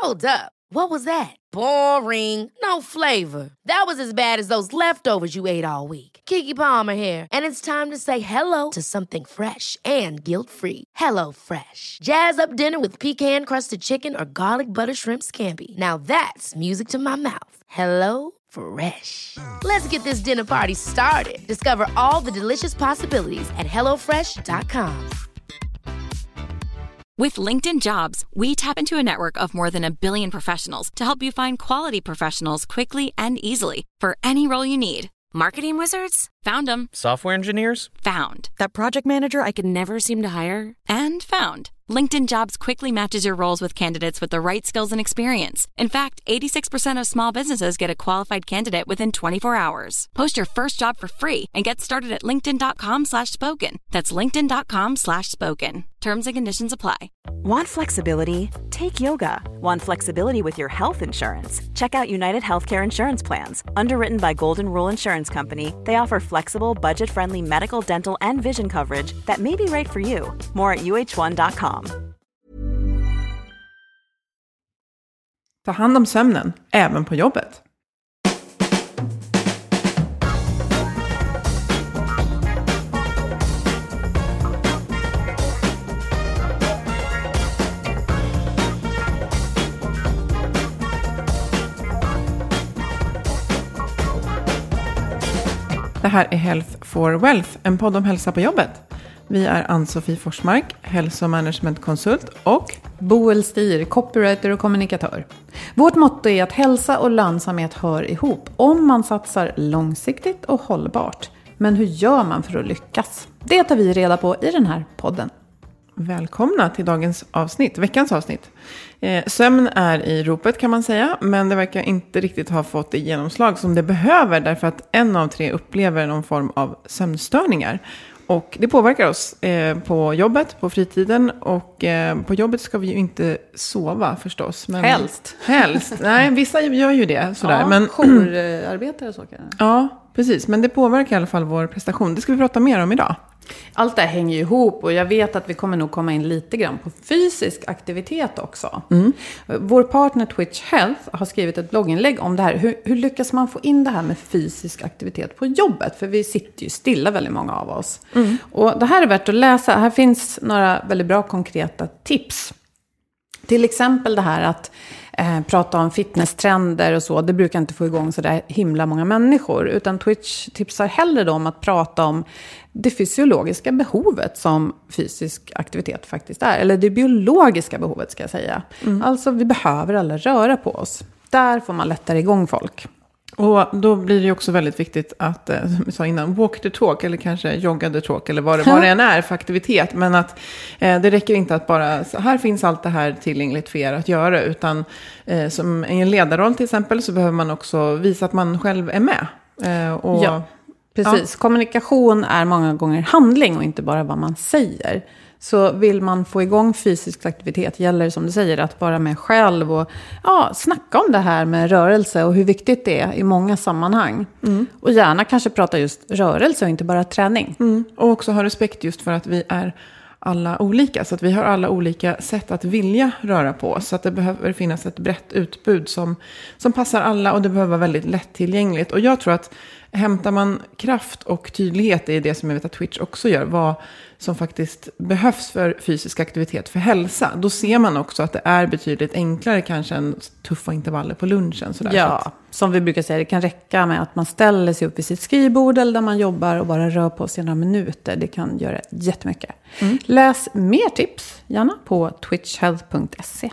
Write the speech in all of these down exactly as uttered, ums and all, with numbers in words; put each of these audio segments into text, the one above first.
Hold up. What was that? Boring. No flavor. That was as bad as those leftovers you ate all week. Keke Palmer here, and it's time to say hello to something fresh and guilt-free. Hello Fresh. Jazz up dinner with pecan-crusted chicken or garlic butter shrimp scampi. Now that's music to my mouth. Hello Fresh. Let's get this dinner party started. Discover all the delicious possibilities at hello fresh dot com. With LinkedIn Jobs, we tap into a network of more than a billion professionals to help you find quality professionals quickly and easily for any role you need. Marketing wizards? Found them. Software engineers? Found. That project manager I could never seem to hire? And found. LinkedIn Jobs quickly matches your roles with candidates with the right skills and experience. In fact, eighty-six percent of small businesses get a qualified candidate within twenty-four hours. Post your first job for free and get started at linkedin.com slash spoken. That's linkedin.com slash spoken. Terms and conditions apply. Want flexibility? Take yoga. Want flexibility with your health insurance? Check out United Healthcare Insurance Plans. Underwritten by Golden Rule Insurance Company, they offer flexible, budget-friendly medical, dental, and vision coverage that may be right for you. More at u h one dot com. Ta hand om sömnen, även på jobbet. Det här är Health for Wealth, en podd om hälsa på jobbet. Vi är Ann-Sofie Forsmark, hälsomanagementkonsult och Boel Stier, copywriter och kommunikatör. Vårt motto är att hälsa och lönsamhet hör ihop om man satsar långsiktigt och hållbart. Men hur gör man för att lyckas? Det tar vi reda på i den här podden. Välkomna till dagens avsnitt, veckans avsnitt. Eh, sömn är i ropet kan man säga, men det verkar inte riktigt ha fått det genomslag som det behöver därför att en av tre upplever någon form av sömnstörningar. Och det påverkar oss eh, på jobbet, på fritiden och eh, på jobbet ska vi ju inte sova förstås. Men helst. Helst. Nej, vissa gör ju det sådär. Ja, men jourarbetare så kan det. Ja, precis. Men det påverkar i alla fall vår prestation. Det ska vi prata mer om idag. Allt det här hänger ju ihop och jag vet att vi kommer nog komma in lite grann på fysisk aktivitet också. Mm. Vår partner Twitch Health har skrivit ett blogginlägg om det här. Hur, hur lyckas man få in det här med fysisk aktivitet på jobbet? För vi sitter ju stilla väldigt många av oss. Mm. Och det här är värt att läsa. Här finns några väldigt bra konkreta tips. Till exempel det här att eh, prata om fitnesstrender och så. Det brukar inte få igång så där himla många människor. Utan Twitch tipsar hellre då om att prata om det fysiologiska behovet som fysisk aktivitet faktiskt är. Eller det biologiska behovet ska jag säga. Mm. Alltså vi behöver alla röra på oss. Där får man lättare igång folk. Och då blir det också väldigt viktigt att, som vi sa innan, walk the talk eller kanske jogga the talk eller vad det, vad det än är för aktivitet. Men att eh, det räcker inte att bara, så här finns allt det här tillgängligt för er att göra. Utan eh, som i en ledarroll till exempel så behöver man också visa att man själv är med. Eh, och, ja, precis. Ja. Kommunikation är många gånger handling och inte bara vad man säger. Så vill man få igång fysisk aktivitet gäller som du säger att vara med själv och ja, snacka om det här med rörelse och hur viktigt det är i många sammanhang. Mm. Och gärna kanske prata just rörelse och inte bara träning. Mm. Och också ha respekt just för att vi är alla olika. Så att vi har alla olika sätt att vilja röra på oss. Så att det behöver finnas ett brett utbud som, som passar alla och det behöver vara väldigt lättillgängligt. Och jag tror att hämtar man kraft och tydlighet i det som jag vet att Twitch också gör, vad som faktiskt behövs för fysisk aktivitet för hälsa, då ser man också att det är betydligt enklare kanske än tuffa intervaller på lunchen. Sådär. Ja, så att, som vi brukar säga, det kan räcka med att man ställer sig upp vid sitt skrivbord eller där man jobbar och bara rör på sig några minuter. Det kan göra jättemycket. Mm. Läs mer tips, gärna på twitch health punkt se.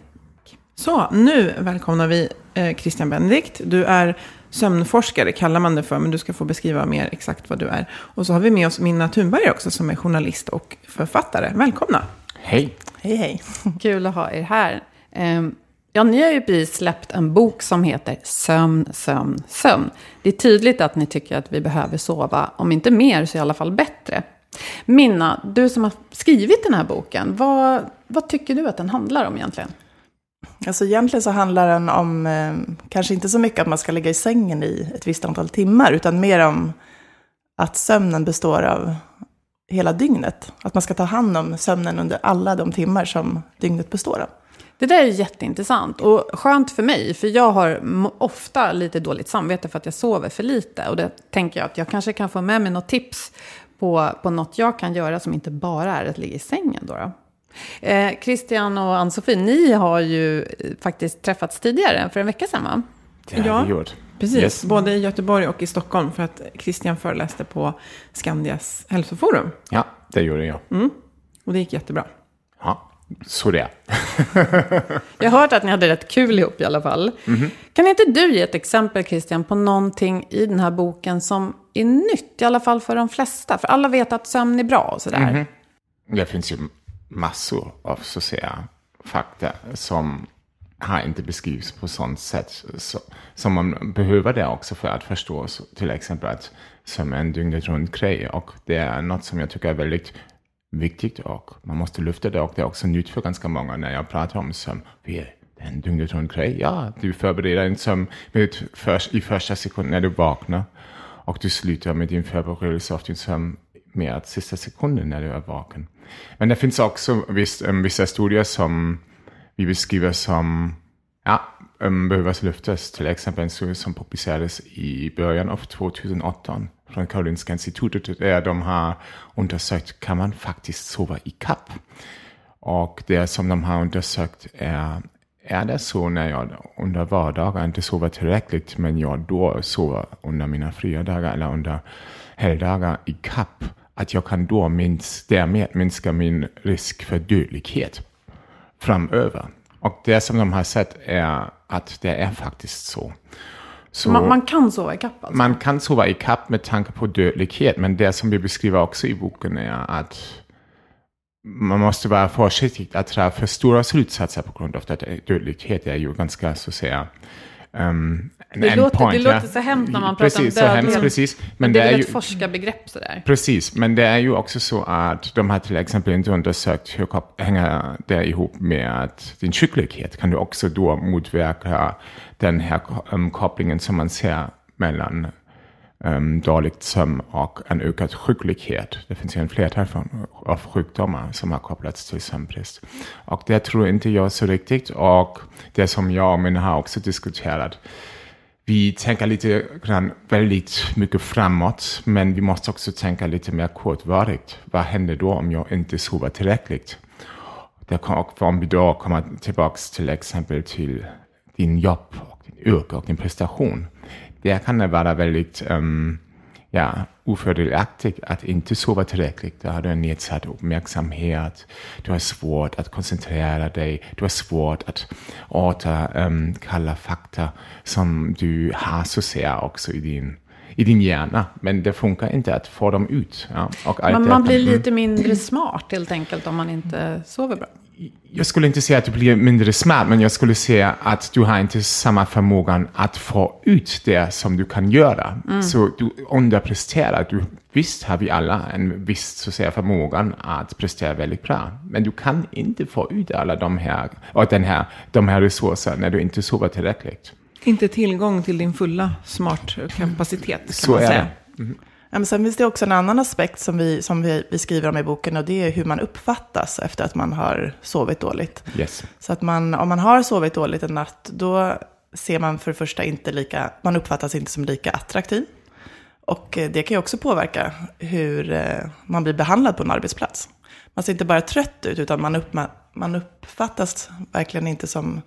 Så, nu välkomnar vi eh, Christian Benedikt. Du är sömnforskare kallar man det för, men du ska få beskriva mer exakt vad du är. Och så har vi med oss Minna Thunberg också som är journalist och författare. Välkomna! Hej! Hej, hej! Kul att ha er här. Um, ja, ni har ju precis släppt en bok som heter Sömn, sömn, sömn. Det är tydligt att ni tycker att vi behöver sova, om inte mer så i alla fall bättre. Minna, du som har skrivit den här boken, vad, vad tycker du att den handlar om egentligen? Alltså egentligen så handlar den om eh, kanske inte så mycket att man ska ligga i sängen i ett visst antal timmar, utan mer om att sömnen består av hela dygnet. Att man ska ta hand om sömnen under alla de timmar som dygnet består av. Det där är jätteintressant och skönt för mig. För jag har ofta lite dåligt samvete för att jag sover för lite. Och det tänker jag att jag kanske kan få med mig något tips på, på något jag kan göra som inte bara är att ligga i sängen då. då. Eh, Christian och Ann-Sofie, ni har ju faktiskt träffats tidigare för en vecka sedan, va? Det har vi gjort. Precis, Yes. både i Göteborg och i Stockholm för att Christian föreläste på Skandias hälsoforum. Ja, det gjorde jag. Mm. Och det gick jättebra. Ja, så det är. Jag har hört att ni hade rätt kul ihop i alla fall. Mm-hmm. Kan inte du ge ett exempel, Christian, på någonting i den här boken som är nytt, i alla fall för de flesta? För alla vet att sömn är bra och sådär. Mm-hmm. Det finns ju massor av så att säga, fakta som har inte beskrivs på sånt sätt så, som man behöver det också för att förstå så, till exempel att sömn är en dygnet runt grej och det är något som jag tycker är väldigt viktigt och man måste lyfta det och det är också nytt för ganska många när jag pratar om sömn. Det är en dygnet runt grej. Ja, du förbereder en sömn för, i första sekund när du vaknar och du slutar med din förberedelse av din sömn med sista sekunden när du är vaken. Men det finns också viss, um, vissa studier som vi beskriver som ja, um, behöver lyftas. Till exempel en studie som publicerades i början av tjugohundraarton från Karolinska institutet där de har undersökt kan man faktiskt sova i kapp. Och det som de har undersökt är är det så när jag under vardagar inte sover tillräckligt men jag då sover under mina fria dagar eller under helgdagar i kapp att jag kan då minns, därmed minska min risk för dödlighet framöver. Och det som de har sett är att det är faktiskt så. så man, man kan sova i kapp alltså? Man kan sova i kapp med tanke på dödlighet. Men det som vi beskriver också i boken är att man måste vara försiktig att dra för stora slutsatser på grund av att dödlighet är ju ganska så att säga Um, det, låter, point, det låter så hemskt när man precis, pratar om dödlighet. Hemskt, precis. Men, men det är det väl är ett ju, forskarbegrepp sådär. Precis, men det är ju också så att de har till exempel inte undersökt hur hänger det ihop med att din sjuklighet kan du också då motverka den här um, kopplingen som man ser mellan um, dåligt sömn och en ökad sjuklighet. Det finns ju en flertal av sjukdomar som har kopplats till sömnbrist. Och det tror inte jag så riktigt och det som jag och min har också diskuterat. Vi tänker lite grann väldigt mycket framåt, men vi måste också tänka lite mer kortvarigt. Vad händer då om jag inte sover tillräckligt? Det kan, och om vi då kommer tillbaka till exempel till din jobb, och din yrke och din prestation. Det kan det vara väldigt um, ja, ofördelaktigt att inte sova tillräckligt. Då har du en nedsatt uppmärksamhet, du har svårt att koncentrera dig, du har svårt att återkalla um, fakta som du har så ser också i din, i din hjärna. Men det funkar inte att få dem ut. Ja, och man, man blir lite mindre smart helt enkelt om man inte sover bra. Jag skulle inte säga att du blir mindre smart, men jag skulle säga att du har inte samma förmågan att få ut det som du kan göra. Mm. Så du underpresterar. Du, visst har vi alla en viss så att säga, förmågan att prestera väldigt bra. Men du kan inte få ut alla de här, och den här, de här resurser när du inte sover tillräckligt. Inte tillgång till din fulla smartkapacitet kan så man säga. Är det. Mm. Ja, men sen finns det också en annan aspekt som vi, som vi, vi skriver om i boken och det är hur man uppfattas efter att man har sovit dåligt. Yes. Så att man, om man har sovit dåligt en natt, då ser man för det första inte lika, man uppfattas inte som lika attraktiv. Och det kan ju också påverka hur man blir behandlad på en arbetsplats. Man ser inte bara trött ut utan man, upp, man uppfattas verkligen inte som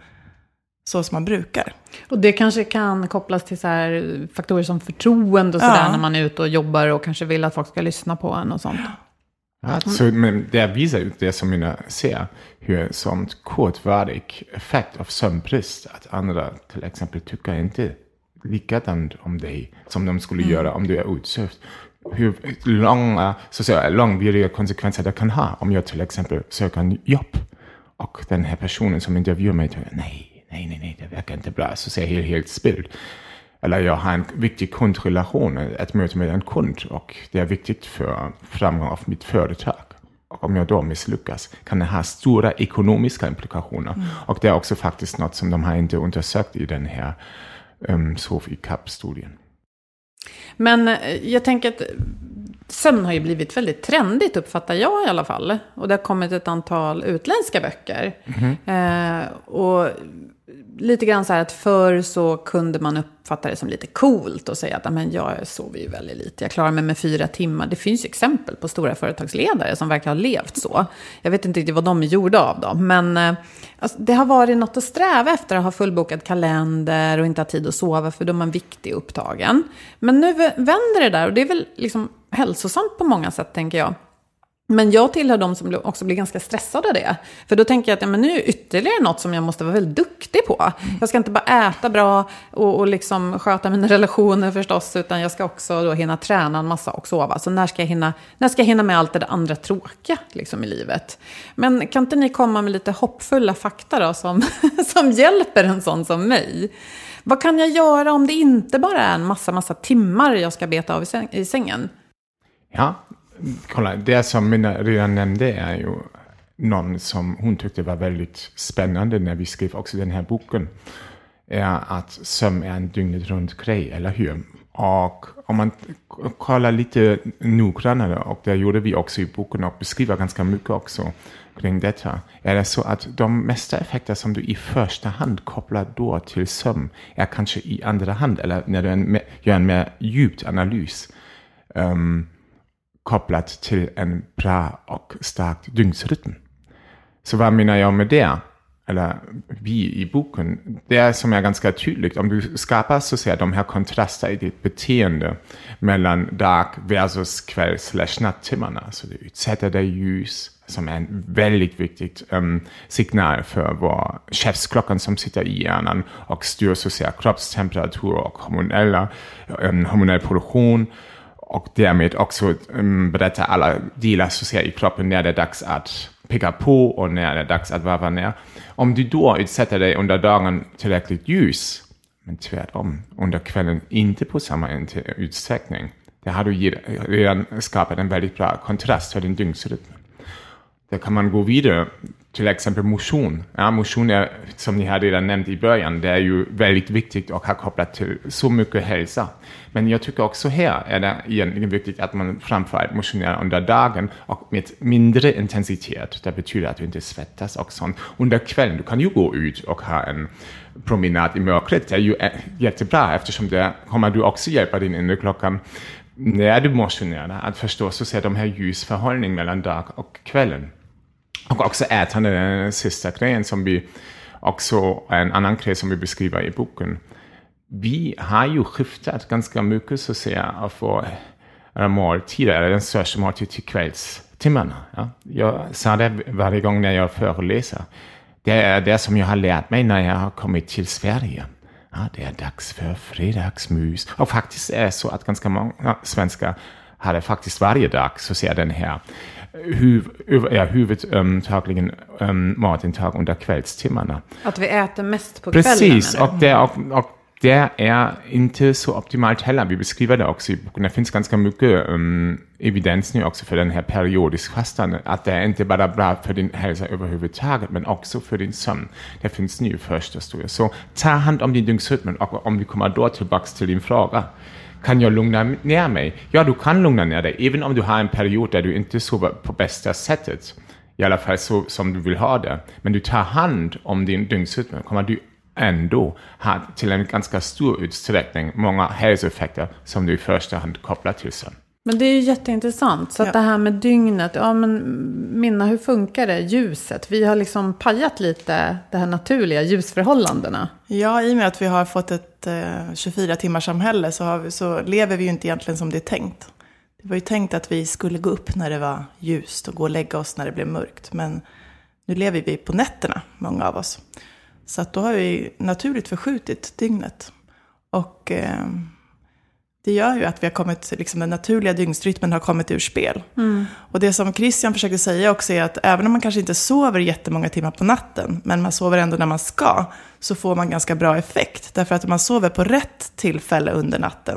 så som man brukar. Och det kanske kan kopplas till så här faktorer som förtroende och sådär ja. När man är ute och jobbar och kanske vill att folk ska lyssna på en och sånt. Ja, så, men det visar ju det som mina ser hur som kortvarig effekt av sömnbrist att andra till exempel tycker inte likadant om dig som de skulle mm. göra om du är utsövd. Hur långa, så att säga, långvariga konsekvenser det kan ha om jag till exempel söker en jobb och den här personen som intervjuar mig tycker nej Nej, nej, nej, det verkar inte bra. Så ser jag helt, helt spilld. Eller jag har en viktig kundrelation, ett möte med en kund. Och det är viktigt för framgång av mitt företag. Och om jag då misslyckas kan det ha stora ekonomiska implikationer. Mm. Och det är också faktiskt något som de har inte undersökt i den här um, sov i kapp-studien. Men jag tänker att sömn har ju blivit väldigt trendigt, uppfattar jag i alla fall. Och det har kommit ett antal utländska böcker. Mm. Eh, och lite grann så här att förr så kunde man uppfatta det som lite coolt och säga att men jag sover ju väldigt lite. Jag klarar mig med fyra timmar. Det finns ju exempel på stora företagsledare som verkar ha levt så. Jag vet inte riktigt vad de är gjorda av dem. Men eh, alltså, det har varit något att sträva efter att ha fullbokad kalender och inte ha tid att sova för då är man viktig upptagen. Men nu vänder det där och det är väl liksom hälsosamt på många sätt, tänker jag. Men jag tillhör de som också blir ganska stressade av det. För då tänker jag att ja, men nu är ytterligare något som jag måste vara väldigt duktig på. Jag ska inte bara äta bra och, och liksom sköta mina relationer förstås. Utan jag ska också då hinna träna en massa och sova. Så när ska jag hinna, när ska jag hinna med allt det andra tråkiga liksom, i livet? Men kan inte ni komma med lite hoppfulla fakta då, som, som hjälper en sån som mig? Vad kan jag göra om det inte bara är en massa, massa timmar jag ska beta av i, säng, i sängen? Ja, kolla, det som Minna redan nämnde är ju någon som hon tyckte var väldigt spännande när vi skrev också den här boken. Är att sömn är en dygnet runt grej, eller hur? Och om man kollar lite noggrannare, och det gjorde vi också i boken och beskriver ganska mycket också kring detta, är det så att de mesta effekter som du i första hand kopplar då till sömn är kanske i andra hand, eller när du en, gör en mer djupt analys um, kopplat till en bra och stark dygnsrytm. Så vad menar jag med det? Eller vi i boken, det är som är ganska tydligt. Om du skapar så att säga de här kontraster i ditt beteende mellan dag versus kväll slash natttimmarna. Så du utsätter dig ljus, som är en väldigt viktig um, signal för vår chefsklockan som sitter i hjärnan och styr så att säga kroppstemperatur och hormonella, um, hormonell produktion. Och därmed också um, berättar alla delar så att säga i kroppen när det är dags att picka på och när det är dags att varva ner. Om du då utsätter dig under dagen tillräckligt ljus, men tvärtom under kvällen inte på samma utsträckning, det har du redan skapat en väldigt bra kontrast för din dygnsrytm. Där kan man gå vidare, till exempel motion. Ja, motion är, som ni har redan nämnt i början, det är ju väldigt viktigt och har kopplat till så mycket hälsa. Men jag tycker också här är det egentligen viktigt att man framförallt motionerar under dagen och med mindre intensitet. Det betyder att du inte svettas och sånt. Under kvällen, du kan ju gå ut och ha en promenad i mörkret. Det är ju jättebra, eftersom det kommer du också hjälpa din inre klockan när du motionerar att förstå så ser de här ljusförhållningen mellan dag och kvällen. Och också ätande, den sista grejen som vi också, en annan grej som vi beskriver i boken. Vi har ju skiftat ganska mycket så att säga av våra måltider, eller den största måltid till kvällstimmarna. Ja. Jag sa det varje gång när jag föreläser. Det är det som jag har lärt mig när jag har kommit till Sverige. Ja, det är dags för fredagsmys. Och faktiskt är det så att ganska många svenskar har det faktiskt varje dag så ser den här huv, ja, huvudtagligen um, matintag under kvällstimmarna. Att vi äter mest på kvällen. Precis, och det, och, och det är inte så optimalt heller. Vi beskriver det också i boken. Det finns ganska mycket um, evidens nu också för den här periodisk fastan. Att det är inte bara bra för din hälsa överhuvudtaget, men också för din sömn. Det finns nu första studier. Så ta hand om din dygnsrytm. Och om vi kommer då tillbaka till din fråga. Kan jag lugna ner mig? Ja, du kan lugna ner dig. Även om du har en period där du inte sover på bästa sättet. I alla fall så som du vill ha det. Men du tar hand om din dygnsrytm. Kommer du ändå ha till en ganska stor utsträckning många hälsoeffekter som du i första hand kopplar till sömn. Men det är ju jätteintressant. Så att ja. Det här med dygnet, ja men Minna, hur funkar det? Ljuset, vi har liksom pajat lite det här naturliga ljusförhållandena. Ja, i och med att vi har fått ett eh, tjugofyra timmars samhälle så, har vi, så lever vi ju inte egentligen som det är tänkt. Det var ju tänkt att vi skulle gå upp när det var ljust och gå och lägga oss när det blev mörkt. Men nu lever vi på nätterna, många av oss. Så att då har vi naturligt förskjutit dygnet. Och eh, det gör ju att vi har kommit, liksom den naturliga dygnsrytmen har kommit ur spel. Mm. Och det som Christian försökte säga också är att även om man kanske inte sover jättemånga timmar på natten, men man sover ändå när man ska, så får man ganska bra effekt. Därför att om man sover på rätt tillfälle under natten,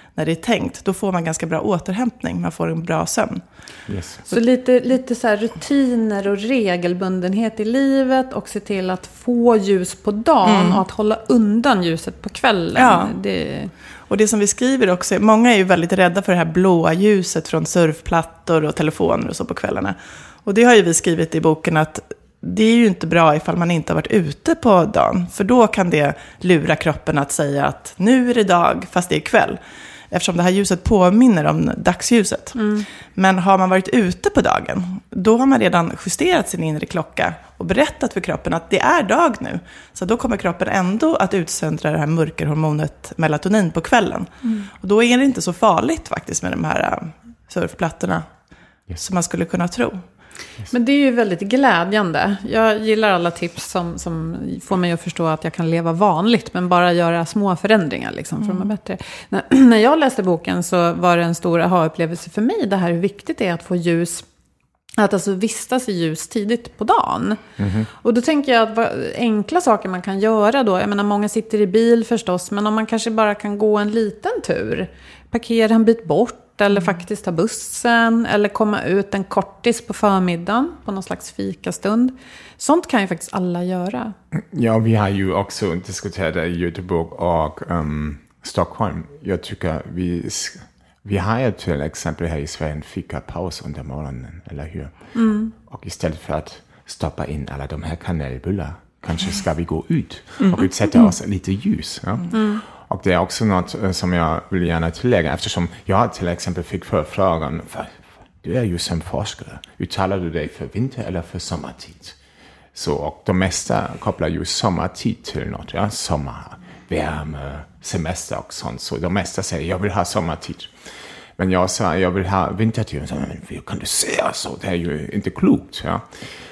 när det är tänkt, då får man ganska bra återhämtning. Man får en bra sömn. Yes. Så lite, lite så här rutiner och regelbundenhet i livet och se till att få ljus på dagen mm. och att hålla undan ljuset på kvällen. Ja. Det... Och det som vi skriver också, många är ju väldigt rädda för det här blåa ljuset från surfplattor och telefoner och så på kvällarna. Och det har ju vi skrivit i boken att det är ju inte bra ifall man inte har varit ute på dagen. För då kan det lura kroppen att säga att nu är det dag fast det är kväll. Eftersom det här ljuset påminner om dagsljuset. Mm. Men har man varit ute på dagen, då har man redan justerat sin inre klocka och berättat för kroppen att det är dag nu. Så då kommer kroppen ändå att utsöndra det här mörkerhormonet melatonin på kvällen. Mm. Och då är det inte så farligt faktiskt med de här surfplattorna yes. som man skulle kunna tro. Men det är ju väldigt glädjande. Jag gillar alla tips som, som får mig att förstå att jag kan leva vanligt. Men bara göra små förändringar liksom, för mm. att må bättre. När, när jag läste boken så var det en stor aha-upplevelse för mig. Det här hur viktigt det är att få ljus. Att alltså vistas i ljus tidigt på dagen. Mm. Och då tänker jag att vad, enkla saker man kan göra då. Jag menar många sitter i bil förstås. Men om man kanske bara kan gå en liten tur. Parkera en bit bort. Eller faktiskt ta bussen. Eller komma ut en kortis på förmiddagen. På någon slags fikastund. Sånt kan ju faktiskt alla göra. Ja, vi har ju också diskuterat det i Göteborg och um, Stockholm. Jag tycker vi, vi har ju till exempel här i Sverige en fikapaus under morgonen. Eller hur? Mm. Och istället för att stoppa in alla de här kanelbullar. Kanske ska vi gå ut och mm. utsätta oss lite ljus. Ja? Mm. Och det är också något som jag vill gärna tillägga. Eftersom jag till exempel fick förfrågan. För, du är ju som forskare. Uttalar du dig för vinter eller för sommartid? Så, och de mesta kopplar ju sommartid till något. Ja? Sommar, värme, semester och sånt. Så de mesta säger jag vill ha sommartid. Men jag sa jag vill ha vintertid. Så, men hur kan du säga så? Det är ju inte klokt. Ja?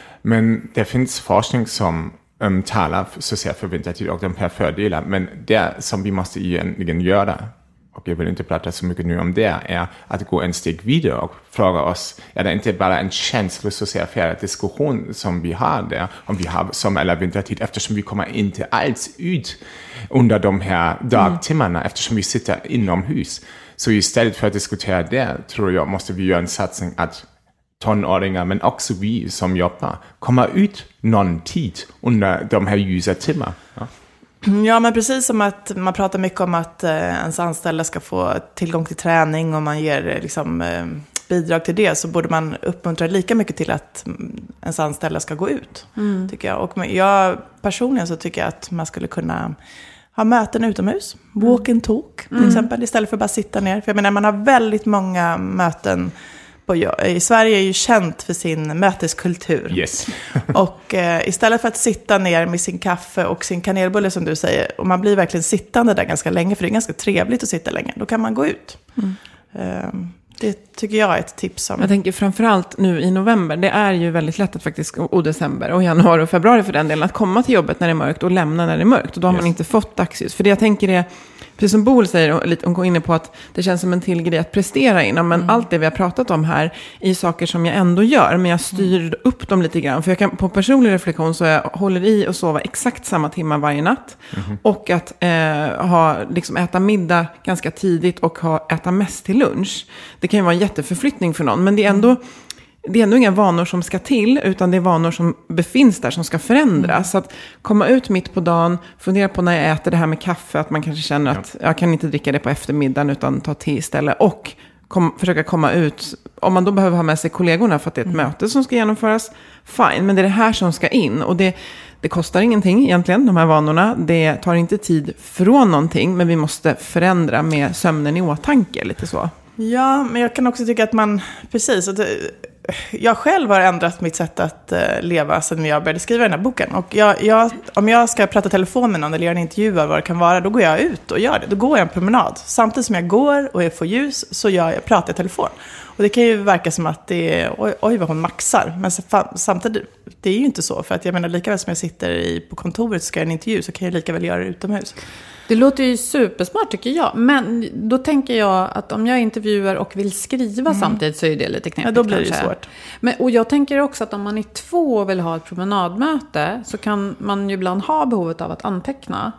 Men det finns forskning som Um, talar så ser för vintertid och de här fördelar. Men det som vi måste egentligen göra, och jag vill inte prata så mycket nu om det, är att gå en steg vidare och fråga oss, är det inte bara en känslosocial diskussion som vi har där, om vi har sommar eller vintertid, eftersom vi kommer inte alls ut under de här dagtimmarna, mm. eftersom vi sitter inomhus. Så istället för att diskutera det, tror jag, måste vi göra en satsning att tonåringar, men också vi som jobbar, kommer ut någon tid under de här ljusa timmar. Ja. Ja, men precis som att man pratar mycket om att eh, ens anställda ska få tillgång till träning och man ger liksom, eh, bidrag till det, så borde man uppmuntra lika mycket till att ens anställda ska gå ut, mm. tycker jag. Och jag personligen så tycker jag att man skulle kunna ha möten utomhus, walk and talk till mm. exempel, istället för att bara sitta ner. För jag menar, man har väldigt många möten. I Sverige är ju känt för sin möteskultur. Yes. Och eh, istället för att sitta ner med sin kaffe och sin kanelbulle som du säger, och man blir verkligen sittande där ganska länge, för det är ganska trevligt att sitta länge, då kan man gå ut. Mm. Eh, det tycker jag är ett tips om. Jag tänker framförallt nu i november, det är ju väldigt lätt att faktiskt, och december och januari och februari för den delen, att komma till jobbet när det är mörkt och lämna när det är mörkt. Och då har yes. man inte fått dagsljus. För det jag tänker är, precis som Boel säger, och lite, hon går inne på att det känns som en till grej att prestera inom. Men mm. allt det vi har pratat om här är saker som jag ändå gör. Men jag styr mm. upp dem lite grann. För jag kan, på personlig reflektion så jag håller i och sova exakt samma timmar varje natt. Mm. Och att eh, ha, liksom, äta middag ganska tidigt och ha, äta mest till lunch. Det kan ju vara en jätteförflyttning för någon. Men det är ändå... Det är ändå inga vanor som ska till, utan det är vanor som befinns där, som ska förändras. Mm. Så att komma ut mitt på dagen, fundera på när jag äter det här med kaffe, att man kanske känner att jag kan inte dricka det på eftermiddagen utan ta te istället. Och kom, försöka komma ut, om man då behöver ha med sig kollegorna för att det är ett mm. möte som ska genomföras, fine. Men det är det här som ska in, och det, det kostar ingenting egentligen, de här vanorna. Det tar inte tid från någonting, men vi måste förändra med sömnen i åtanke, lite så. Ja, men jag kan också tycka att man, precis, att jag själv har ändrat mitt sätt att uh, leva sedan jag började skriva den här boken. Och jag, jag, om jag ska prata telefon med någon eller göra en intervju vad det kan vara, då går jag ut och gör det. Då går jag en promenad. Samtidigt som jag går och jag får ljus så jag, jag pratar i telefon. Och det kan ju verka som att det är, oj, oj vad hon maxar. Men samtidigt, det är ju inte så. För att jag menar, lika väl som jag sitter i, på kontoret och ska göra en intervju, så kan jag lika väl göra det utomhus. Det låter ju supersmart tycker jag. Men då tänker jag att om jag intervjuar och vill skriva mm. samtidigt, så är det lite knepigt. Ja, då blir det kanske. svårt. Men, och jag tänker också att om man är två och vill ha ett promenadmöte, så kan man ju ibland ha behovet av att anteckna.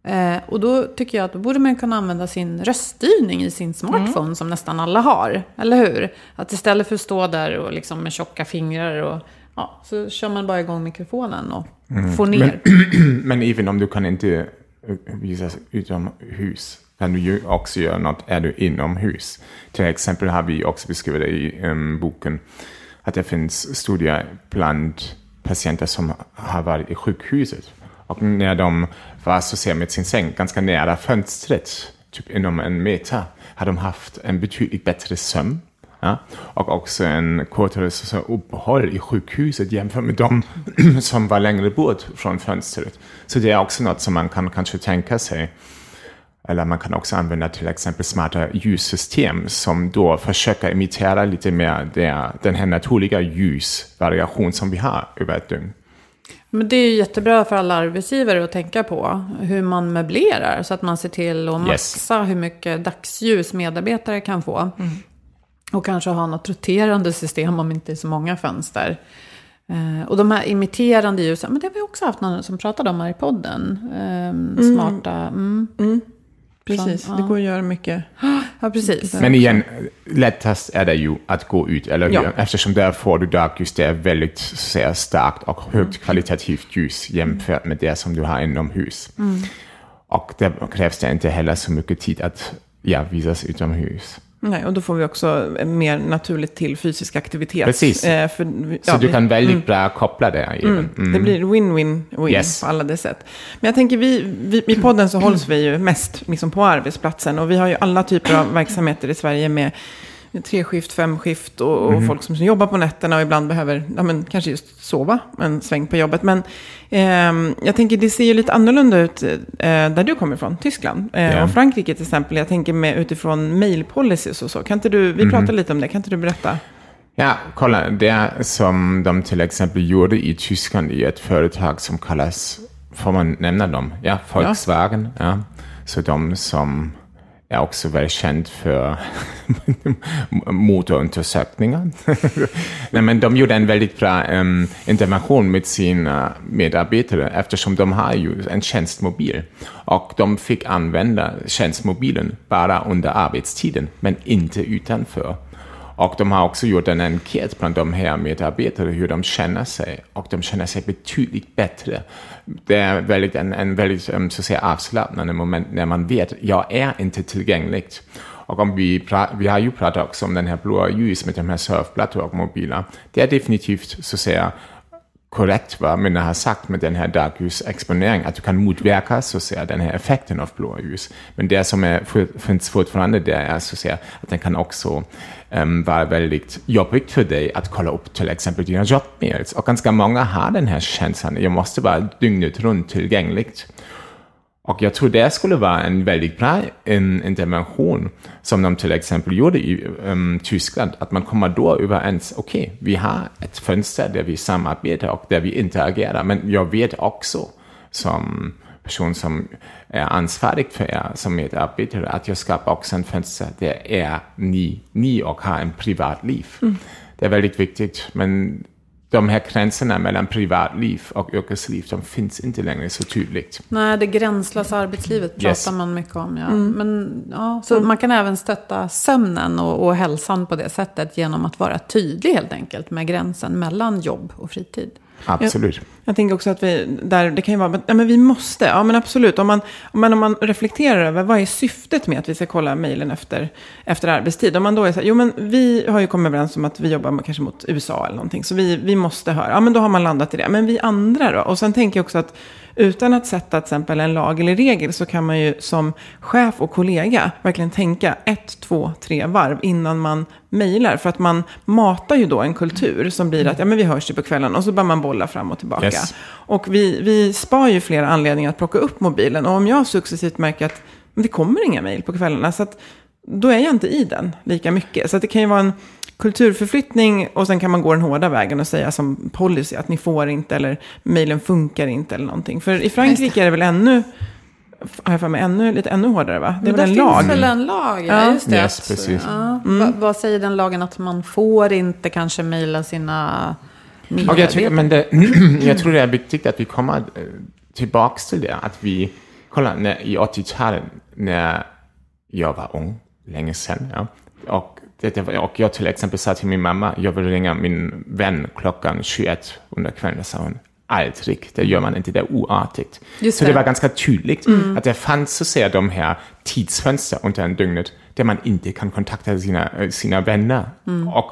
Eh, och då tycker jag att då borde man kunna använda sin röststyrning i sin smartphone mm. som nästan alla har. Eller hur? Att istället för att stå där och liksom med tjocka fingrar och ja, så kör man bara igång mikrofonen och mm. får ner. Men, men även om du kan inte visa utomhus kan du ju också göra något är du inomhus. Till exempel har vi också beskrivit det i um, boken att det finns studier bland patienter som har varit i sjukhuset. Och när de var så ser med sin säng ganska nära fönstret, typ inom en meter, har de haft en betydligt bättre sömn. Ja? Och också en kortare så uppehåll i sjukhuset jämfört med de som var längre bort från fönstret. Så det är också något som man kan kanske tänka sig. Eller man kan också använda till exempel smarta ljussystem som då försöker imitera lite mer det, den här naturliga ljusvariation som vi har över ett dygn. Men det är ju jättebra för alla arbetsgivare att tänka på hur man möblerar så att man ser till att maxa yes. hur mycket dagsljus medarbetare kan få. Mm. Och kanske ha något roterande system om inte är så många fönster. Eh, och de här imiterande ljusen, men det har vi också haft någon som pratade om här i podden. Eh, mm. Smarta... Mm. Mm. Precis, som, det går att göra mycket. Ja, precis. Men igen, lättast är det ju att gå ut, eller hur? Ja. Eftersom där får du dagljus, det är väldigt så starkt och högt kvalitativt ljus jämfört med det som du har inomhus. Mm. Och där krävs det inte heller så mycket tid att ja, visas utomhus. Nej, och då får vi också mer naturligt till fysisk aktivitet. Precis. Eh, för, ja, så du kan väldigt mm. bra koppla det. Mm. Mm. Det blir win-win-win yes. på alla det sätt. Men jag tänker, vi, vi, i podden så hålls vi ju mest liksom på arbetsplatsen. Och vi har ju alla typer av verksamheter i Sverige med tre skift, fem skift och, och mm. folk som jobbar på nätterna och ibland behöver ja, men, kanske just sova en sväng på jobbet. Men eh, jag tänker det ser ju lite annorlunda ut eh, där du kommer ifrån, Tyskland eh, yeah. och Frankrike till exempel. Jag tänker med utifrån mail policies och så. Kan inte du, vi mm. pratar lite om det, kan inte du berätta? Ja, kolla, det som de till exempel gjorde i Tyskland i ett företag som kallas, får man nämna dem? Ja, Volkswagen. Ja. Ja. Så de som är också väl känd för motorundersökningar. Nej, men de gjorde en väldigt bra um, intervention med sina medarbetare eftersom de har ju en tjänstmobil. Och de fick använda tjänstmobilen bara under arbetstiden men inte utanför. Och de har också gjort en enkät bland de här medarbetare hur de känner sig. Och de känner sig betydligt bättre. Det är väldigt, en, en väldigt så att säga, avslappnande moment när man vet att jag är inte tillgänglig. Och om vi, pra- vi har ju pratat också om den här blåa ljus med de här surfplattor och mobiler. Det är definitivt så att säga korrekt, va? Men jag har sagt med den här dagljusexponering att du kan motverka så att säga, den här effekten av blåa ljus. Men det som är, finns fortfarande det är så att säga, att den kan också um, vara väldigt jobbigt för dig att kolla upp till exempel dina jobbmails. Och ganska många har den här känslan, jag måste vara dygnet runt tillgängligt. Och jag tror det skulle vara en väldigt bra en intervention som de till exempel gjorde i um, Tyskland. Att man kommer då överens, okej, okay, vi har ett fönster där vi samarbetar och där vi interagerar. Men jag vet också som person som är ansvarig för er som medarbetare att jag skapar också en fönster där är ni, ni och har en privatliv. Mm. Det är väldigt viktigt, men de här gränserna mellan privatliv och yrkesliv, de finns inte längre så tydligt. Nej, det gränslösa arbetslivet pratar yes. man mycket om. Ja. Mm. Men, ja, så mm. man kan även stötta sömnen och, och hälsan på det sättet genom att vara tydlig helt enkelt med gränsen mellan jobb och fritid. Absolut. Jag, jag tänker också att vi, där, det kan ju vara, ja men vi måste, ja men absolut. Om man, om man, om man reflekterar över vad är syftet med att vi ska kolla mejlen efter, efter arbetstid. Om man då är så här, jo men vi har ju kommit överens om att vi jobbar med, kanske mot U S A eller någonting. Så vi, vi måste höra, ja men då har man landat i det. Men vi andra då? Och sen tänker jag också att utan att sätta till exempel en lag eller regel så kan man ju som chef och kollega verkligen tänka ett, två, tre varv innan man mejlar. För att man matar ju då en kultur som blir att ja, men vi hörs ju på kvällen och så börjar man bolla fram och tillbaka. Yes. Och vi, vi spar ju flera anledningar att plocka upp mobilen. Och om jag successivt märker att men det kommer inga mejl på kvällarna så att då är jag inte i den lika mycket. Så att det kan ju vara en kulturförflyttning och sen kan man gå den hårda vägen och säga som policy att ni får inte eller mejlen funkar inte eller någonting. För i Frankrike är det väl ännu, har jag för mig, ännu, lite ännu hårdare va? Det är väl en lag? Det finns väl en lag, ja, just det. Yes, precis. Ja. Mm. Va, vad säger den lagen att man får inte kanske mejla sina medarbetare? Jag, men det, jag tror det är viktigt att vi kommer tillbaka till det, att vi kolla, när, i åttiotalet när jag var ung, länge sedan, ja, och, det, och jag till exempel sa till min mamma, jag vill ringa min vän klockan tjugoett under kvällen, sa hon, aldrig, det gör man inte, det är oartigt. Just så det. det var ganska tydligt mm. att det fanns så säga de här tidsfönster under en dygnet där man inte kan kontakta sina, sina vänner. Mm. Och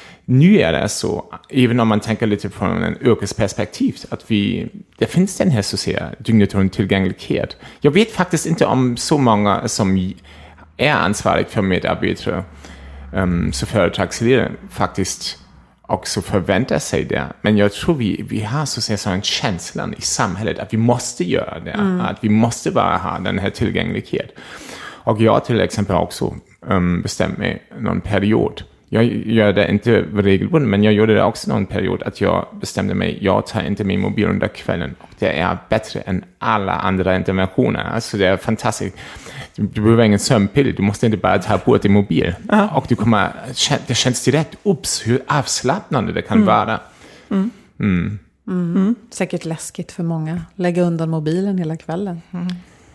nu är det så, även om man tänker lite från en yrkesperspektiv, att vi, det finns den här så säga dygnet runt tillgänglighet. Jag vet faktiskt inte om så många som är ansvariga för medarbetare, um, så företagsledare faktiskt också förväntar sig det. Men jag tror vi, vi har så att säga en känsla i samhället att vi måste göra det. Mm. Att vi måste bara ha den här tillgänglighet. Och jag till exempel också um, bestämt mig någon period. Jag gör det inte regelbundet, men jag gjorde det också någon period att jag bestämde mig, jag tar inte min mobil under kvällen. Och det är bättre än alla andra interventioner. Alltså det är fantastiskt. Du, du behöver ingen sömnpiller, du måste inte bara ta bort din mobil. Uh-huh. Och du kommer, det känns direkt, ups, hur avslappnande det kan mm. vara. Mm. Mm. Mm. Mm. Säkert läskigt för många, lägga undan mobilen hela kvällen. Mm.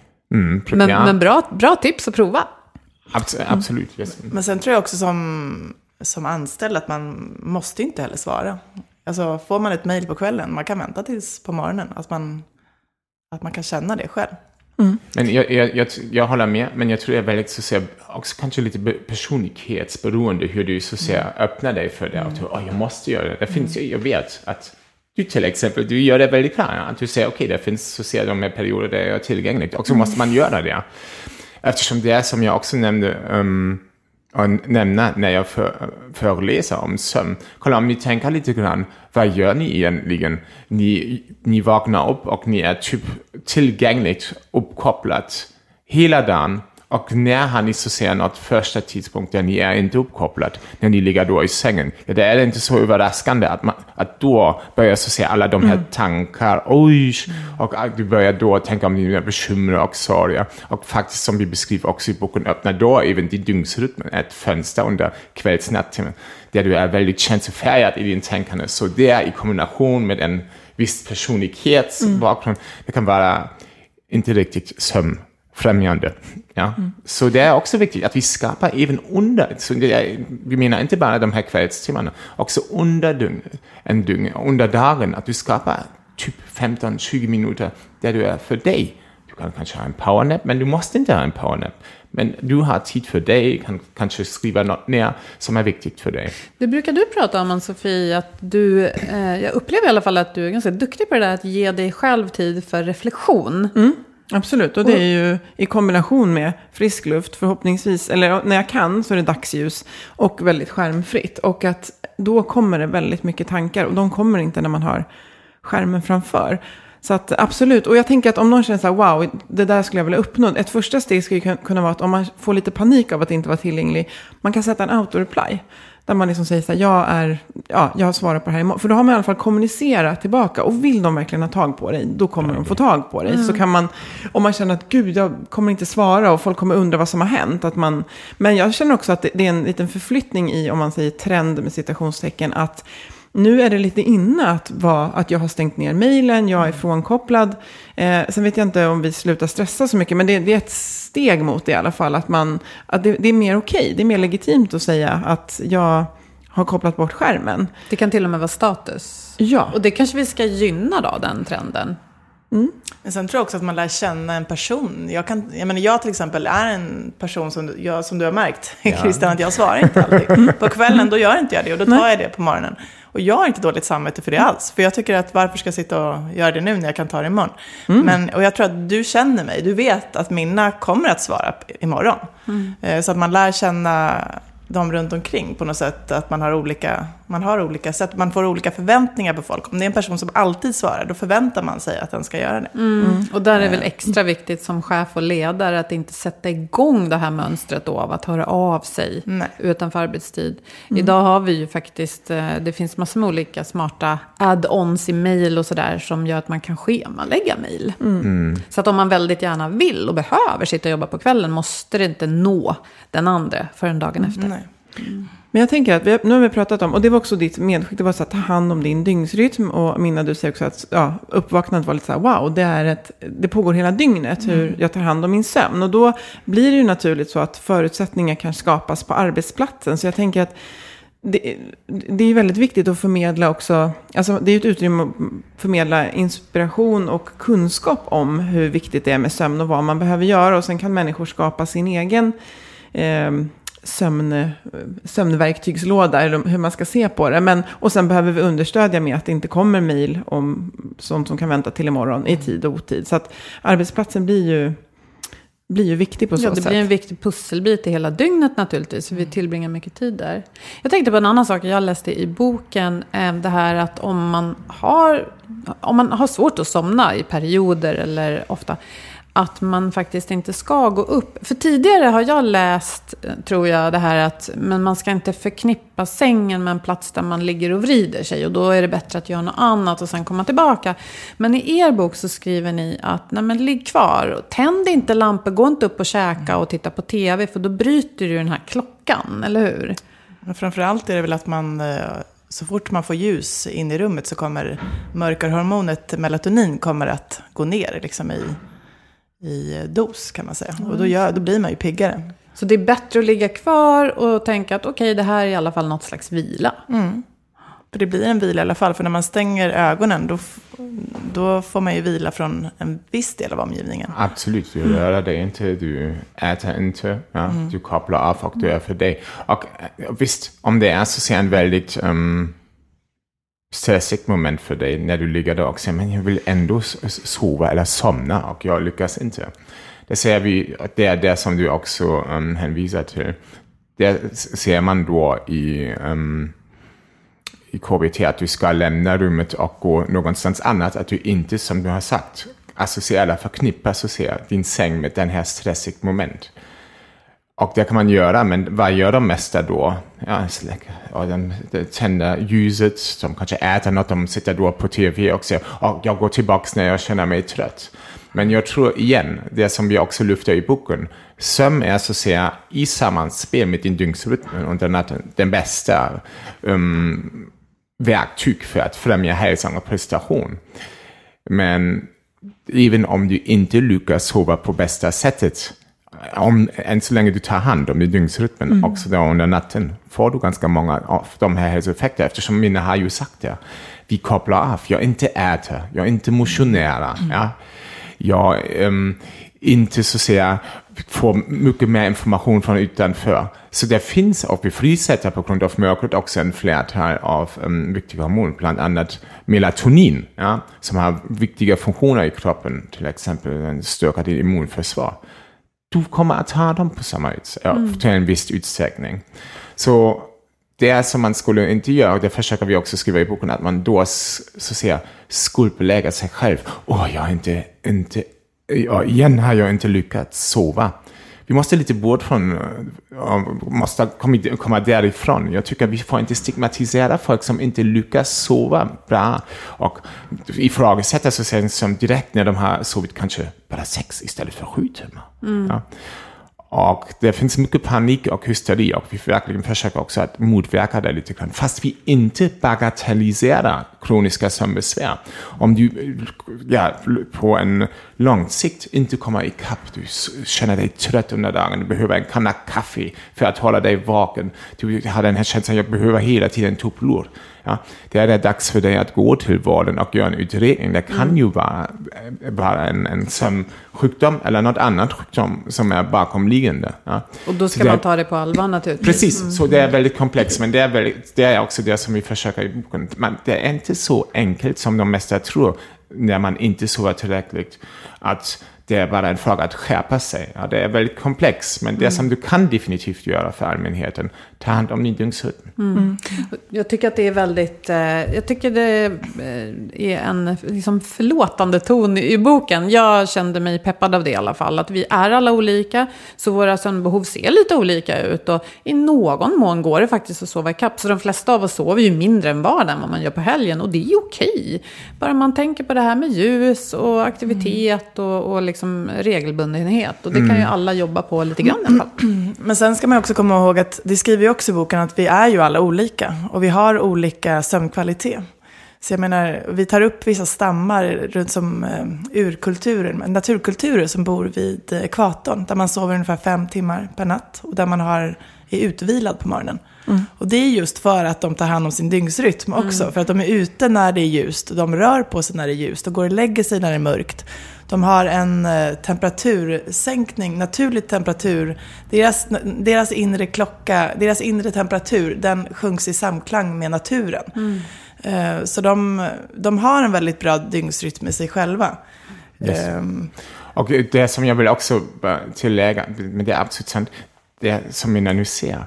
Mm, men men bra, bra tips att prova. Abs- absolut. Mm. Yes. Men sen tror jag också som, som anställd att man måste inte heller svara. Alltså får man ett mejl på kvällen, man kan vänta tills på morgonen. Att man, att man kan känna det själv. Mm. Men jag, jag, jag, jag håller med, men jag tror det är väldigt så säga, också kanske lite personlighetsberoende hur du så säga mm. öppnar dig för det. Och du, oh, jag måste göra det. Det finns, mm. jag vet att du till exempel, du gör det väldigt klart. Att du säger, okej, okay, det finns så säga de här perioder där jag är tillgänglig. Och så mm. måste man göra det. Eftersom det är som jag också nämnde um, och nämna när jag för, föreläser om sömn. Kolla, om ni tänker lite grann, vad gör ni egentligen? Ni, ni vaknar upp och ni är typ tillgängligt uppkopplat hela dagen. Och när har ni så säga något första tidspunkt där ni är inte uppkopplat, när ni ligger då i sängen? Ja, det är inte så överraskande att, man, att då börjar så säga alla de här mm. tankar, oj, mm. och du börjar då tänka om dina bekymmer och sorger. Och faktiskt som vi beskriver också i boken, öppnar då även din dygnsrytm, ett fönster under kvällsnatten, där du är väldigt känslofärgad i din tänkande. Så det är i kombination med en viss personlighetsbakgrund, mm. det kan vara inte riktigt sömn främjande. Ja. Mm. Så det är också viktigt att vi skapar även under, så det är, vi menar inte bara de här kvällstimmarna, också under dygn, en dygn, under dagen, att du skapar typ femton till tjugo minuter där du är för dig. Du kan kanske ha en powernap, men du måste inte ha en powernap. Men du har tid för dig, kan kanske skriva något ner som är viktigt för dig. Det brukar du prata om, Ann-Sofie, att du, eh, jag upplever i alla fall att du är ganska duktig på det där att ge dig själv tid för reflektion. Mm. Absolut, och det är ju i kombination med frisk luft förhoppningsvis, eller när jag kan så är det dagsljus och väldigt skärmfritt. Och att då kommer det väldigt mycket tankar och de kommer inte när man har skärmen framför. Så att absolut, och jag tänker att om någon känner så här, wow, det där skulle jag vilja uppnå. Ett första steg skulle kunna vara att om man får lite panik av att inte vara tillgänglig, man kan sätta en auto-reply. Där man liksom säger så här, jag är, ja, jag har svarat på det här imorgon. För då har man i alla fall kommunicerat tillbaka. Och vill de verkligen ha tag på dig, då kommer de få tag på dig. Mm. Så kan man, om man känner att gud, jag kommer inte svara och folk kommer undra vad som har hänt. Att man, men jag känner också att det, det är en liten förflyttning i, om man säger trend med citationstecken, att nu är det lite inne att, vara, att jag har stängt ner mejlen, jag är frånkopplad. Eh, sen vet jag inte om vi slutar stressa så mycket, men det, det är ett steg mot det i alla fall. Att, man, att det, det är mer okej, det är mer legitimt att säga att jag har kopplat bort skärmen. Det kan till och med vara status. Ja. Och det kanske vi ska gynna då, den trenden. Mm. Men sen tror jag också att man lär känna en person. Jag, kan, jag, menar, jag till exempel är en person som, jag, som du har märkt, ja. Christian, att jag svarar inte alltid. På kvällen då gör inte jag det och då tar Nej. jag det på morgonen. Och jag har inte dåligt samvete för det alls. För jag tycker att varför ska jag sitta och göra det nu när jag kan ta det imorgon? Mm. Men, och jag tror att du känner mig. Du vet att Minna kommer att svara imorgon. Mm. Så att man lär känna de runt omkring på något sätt, att man har olika man har olika sätt, man får olika förväntningar på folk. Om det är en person som alltid svarar, då förväntar man sig att den ska göra det. Mm. Mm. Och där är det väl extra viktigt som chef och ledare att inte sätta igång det här mönstret då av att höra av sig Nej. utanför arbetstid. Mm. Idag har vi ju faktiskt, det finns massor med olika smarta add-ons i mejl och sådär som gör att man kan schemalägga mejl. Mm. Mm. Så att om man väldigt gärna vill och behöver sitta och jobba på kvällen måste det inte nå den andra förrän dagen efter. Nej. Mm. Men jag tänker att vi, nu har vi pratat om, och det var också ditt medskick, det var så att ta hand om din dygnsrytm. Och Minna, du säger också att ja, uppvaknandet var lite så här, wow, det, är ett, det pågår hela dygnet hur mm. jag tar hand om min sömn. Och då blir det ju naturligt så att förutsättningar kan skapas på arbetsplatsen. Så jag tänker att det, det är väldigt viktigt att förmedla också, alltså det är ett utrymme att förmedla inspiration och kunskap om hur viktigt det är med sömn och vad man behöver göra. Och sen kan människor skapa sin egen eh, sömn, sömnverktygslåda, eller hur man ska se på det. Men, och sen behöver vi understödja med att det inte kommer mejl om sånt som kan vänta till imorgon i tid och otid. Så att arbetsplatsen blir ju, blir ju viktig på så sätt. Ja, det sätt. blir en viktig pusselbit i hela dygnet naturligtvis. För vi tillbringar mycket tid där. Jag tänkte på en annan sak jag läste i boken. Det här att om man har, om man har svårt att somna i perioder eller ofta, att man faktiskt inte ska gå upp. För tidigare har jag läst, tror jag, det här att men man ska inte förknippa sängen med en plats där man ligger och vrider sig. Och då är det bättre att göra något annat och sen komma tillbaka. Men i er bok så skriver ni att nej men ligg kvar. Tänd inte lampor, gå inte upp och käka och titta på tv. För då bryter du den här klockan, eller hur? Men framförallt är det väl att man, så fort man får ljus in i rummet så kommer mörkarhormonet melatonin kommer att gå ner liksom i... i dos kan man säga. Mm. Och då, gör, då blir man ju piggare. Så det är bättre att ligga kvar och tänka att okej, okay, det här är i alla fall något slags vila. Mm. För det blir en vila i alla fall. För när man stänger ögonen då, då får man ju vila från en viss del av omgivningen. Absolut, du rör dig inte, du äter inte, ja, mm. du kopplar av och du är för dig. Och visst, om det är så ser en väldigt... Um, stressigt moment för dig när du ligger där och säger men jag vill ändå sova eller somna och jag lyckas inte. Det ser vi, det är det som du också um, hänvisar till. Det ser man då i, um, i K B T att du ska lämna rummet och gå någonstans annat, att du inte, som du har sagt, associerar eller förknippar associerar din säng med den här stressigt moment. Och det kan man göra, men vad gör de mesta då? Ja, och de, de tänder ljuset, de kanske äter något, de sitter då på tv och säger oh, jag går tillbaka när jag känner mig trött. Men jag tror igen, det som vi också lyfter i boken, sömn är så att säga i sammanspel med din dygnsrytm under natten den bästa um, verktyg för att främja hälsan och prestation. Men även om du inte lyckas sova på bästa sättet, om, än så länge du tar hand om din dygnsrytmen mm. också då under natten, får du ganska många av de här hälsoeffekter, eftersom Minna har ju sagt det. Vi kopplar av, jag inte äter, jag inte motionerar, mm. ja. jag um, inte så att säga får mycket mer information från utanför. Så det finns, och vi frisätter på grund av mörkret också en flertal av um, viktiga hormoner, bland annat melatonin, ja, som har viktiga funktioner i kroppen, till exempel stärker ditt immunförsvar. Du kommer att ha dem på samma ut, ja, mm. till en viss utsträckning. Så det är som man skulle inte göra, och det försöker vi också skriva i boken, att man då så att säga skuldbelägger sig själv. Åh, oh, jag har inte, inte, ja, igen har jag inte lyckats sova. Vi måste lite bort från, måste komma, komma därifrån. Jag tycker vi får inte stigmatisera folk som inte lyckas sova bra. Och ifrågasätta så sen som direkt när de har sovit kanske bara sex istället för sju timmar. Mm. Ja. Och det finns mycket panik och hysteri, och vi verkligen försöker också att motverka det lite grann. Fast vi inte bagatelliserar kroniska sömnbesvär. Om du ja, på en lång sikt inte kommer i kapp, du känner dig trött under dagen, du behöver en kanna kaffe för att hålla dig vaken. Du har den här känslan, jag behöver hela tiden Tuplur. Ja, det är det dags för dig att gå till vården och göra en utredning. Det kan mm. ju vara, vara en, en sömnsjukdom eller något annat sjukdom som är bakomliggande. Ja. Och då ska det, man ta det på allvar naturligtvis. Precis, mm. så det är väldigt komplext, men det är, väldigt, det är också det som vi försöker i boken. Man, det är inte så enkelt som de mesta tror när man inte sover tillräckligt, att det är bara en fråga att skärpa sig. Ja, det är väldigt komplext, men det mm. som du kan definitivt göra för allmänheten, ta hand om din dygnsrytm. Mm. Mm. Jag tycker att det är väldigt, eh, jag tycker det är en liksom förlåtande ton i boken. Jag kände mig peppad av det i alla fall, att vi är alla olika, så våra sömnbehov ser lite olika ut, och i någon mån går det faktiskt att sova i kapp. Så de flesta av oss sover ju mindre än vardagen än vad man gör på helgen, och det är okej. Bara man tänker på det här med ljus och aktivitet mm. och, och liksom liksom regelbundenhet. Och det kan ju alla jobba på lite grann i alla fall. Men sen ska man också komma ihåg att det skriver ju också i boken att vi är ju alla olika. Och vi har olika sömnkvalitet. Så jag menar, vi tar upp vissa stammar runt som uh, urkulturer, naturkulturer som bor vid ekvatorn. Där man sover ungefär fem timmar per natt. Och där man har, är utvilad på morgonen. Mm. Och det är just för att de tar hand om sin dygnsrytm också. Mm. För att de är ute när det är ljust. De rör på sig när det är ljust. Och går och lägger sig när det är mörkt. De har en uh, temperatursänkning, naturlig temperatur. Deras, deras inre klocka, deras inre temperatur, den sjunks i samklang med naturen. Mm. Uh, så de, de har en väldigt bra dygnsrytm i sig själva. Yes. Um, och det som jag vill också tillägga, men det är absolut sant, det som vi nu ser,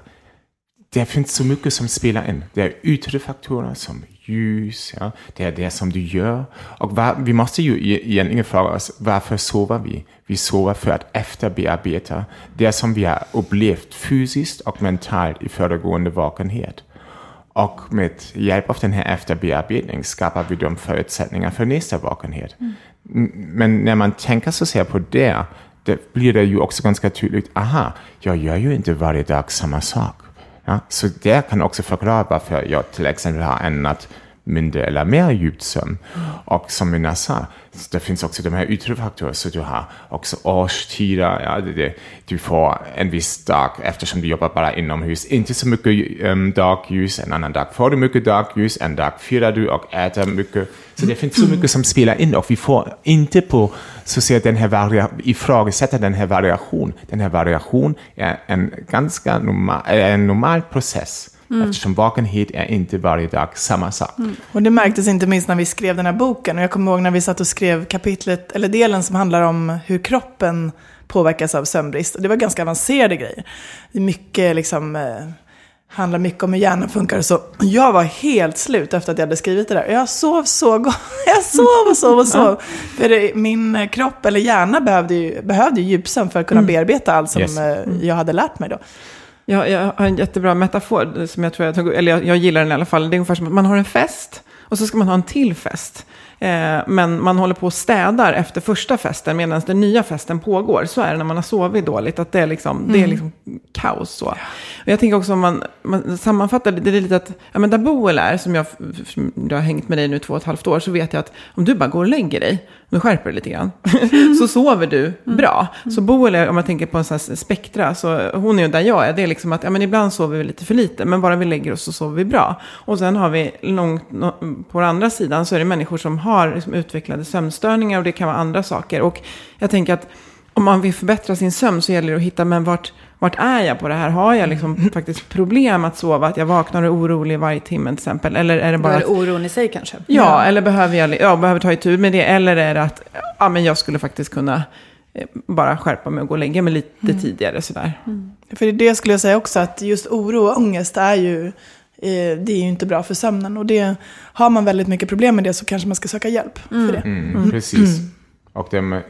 det finns så mycket som spelar in. Det är yttre faktorer som ljus, ja. Det är det som du gör. Och var, vi måste ju egentligen fråga oss, varför sover vi? Vi sover för att efterbearbeta det som vi har upplevt fysiskt och mentalt i föregående vakenhet. Och med hjälp av den här efterbearbetningen skapar vi de förutsättningar för nästa vakenhet. Mm. Men när man tänker så ser på det, det blir det ju också ganska tydligt, aha, jag gör ju inte varje dag samma sak. Ja, så det kan också förklara varför jag till exempel har ändrat mindre eller mer djupt sömn. Och som jag sa, det finns också de här yttre faktorer, så du har också årstider, ja, det, det, du får en viss dag, eftersom du jobbar bara inomhus, inte så mycket um, dagljus, en annan dag får du mycket dagljus, en dag firar du och äter mycket. Så det finns så mycket som spelar in, och vi får inte på så säga den här varia- ifrågasätta den här variation. Den här variation är en ganska normal, en normal process. Mm. Eftersom vakenhet är inte varje dag samma sak. Mm. Och det märktes inte minst när vi skrev den här boken. Och jag kommer ihåg när vi satt och skrev kapitlet, eller delen som handlar om hur kroppen påverkas av sömnbrist. Och det var ganska avancerade grejer. Det är mycket liksom, eh, handlar mycket om hur hjärnan funkar. Så jag var helt slut efter att jag hade skrivit det där. Jag sov så gott. Jag sov och sov och sov. För det, min kropp eller hjärna behövde ju, behövde ju djupsömn för att kunna mm. bearbeta allt som yes. eh, jag hade lärt mig då. Ja, jag har en jättebra metafor som jag tror jag tog, eller jag, jag gillar den i alla fall. Det är ungefär som att man har en fest och så ska man ha en till fest. Eh, men man håller på och städar efter första festen medan den nya festen pågår. Så är det när man har sovit dåligt, att det är liksom, mm. det är liksom kaos så. Och jag tänker också om man, man sammanfattar det, det är lite att, ja men där Boel är, som jag, jag har hängt med dig nu två och ett halvt år, så vet jag att om du bara går och lägger dig, nu skärper det lite grann, mm. så sover du bra. Mm. Så Boel är, om man tänker på en sån här spektra, så hon är ju där jag är, det är liksom att ja, men ibland sover vi lite för lite, men bara vi lägger oss så sover vi bra. Och sen har vi långt på den andra sidan så är det människor som har liksom utvecklade sömnstörningar, och det kan vara andra saker. Och jag tänker att om man vill förbättra sin sömn så gäller det att hitta, men vart, vart är jag på det här? Har jag liksom faktiskt problem att sova? Att jag vaknar och är orolig varje timme till exempel? Eller är det bara att, oron i sig kanske? Ja, ja, eller behöver jag ja, behöver ta itu med det? Eller är det att ja, men jag skulle faktiskt kunna eh, bara skärpa mig och gå och lägga mig lite mm. tidigare sådär. Mm. För det skulle jag säga också, att just oro och ångest är ju det är ju inte bra för sömnen. Och det, har man väldigt mycket problem med det så kanske man ska söka hjälp mm. för det. Mm, mm. Precis. Mm. Och, det,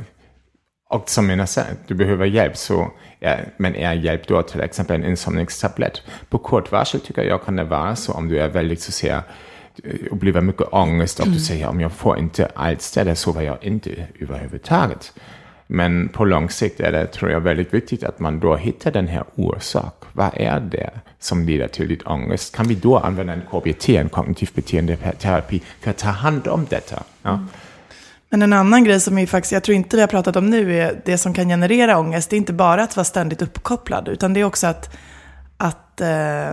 och som jag sa, du behöver hjälp, så ja, men är hjälp då till exempel en insomningstablett. På kort varsel tycker jag kan det vara så, om du är väldigt så säga och blir mycket ångest och mm. du säger om jag får inte alls det, så var jag inte överhuvudtaget. Men på lång sikt är det, tror jag, väldigt viktigt att man då hittar den här orsak. Vad är det som leder till ditt ångest? Kan vi då använda en K B T, en kognitiv beteendeterapi, för att ta hand om detta? Ja. Mm. Men en annan grej som är faktiskt, jag tror inte vi har pratat om nu, är det som kan generera ångest. Det är inte bara att vara ständigt uppkopplad, utan det är också att, att eh,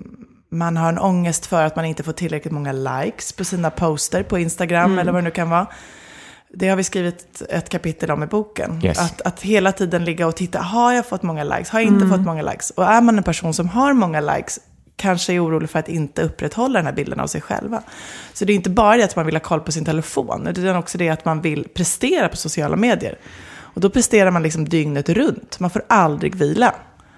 man har en ångest för att man inte får tillräckligt många likes på sina poster på Instagram mm. eller vad det nu kan vara. Det har vi skrivit ett kapitel om i boken. Yes. Att, att hela tiden ligga och titta, har jag fått många likes? Har jag inte mm. fått många likes? Och är man en person som har många likes, kanske är orolig för att inte upprätthålla den här bilden av sig själva. Så det är inte bara det att man vill ha koll på sin telefon, utan också det att man vill prestera på sociala medier. Och då presterar man liksom dygnet runt. Man får aldrig vila.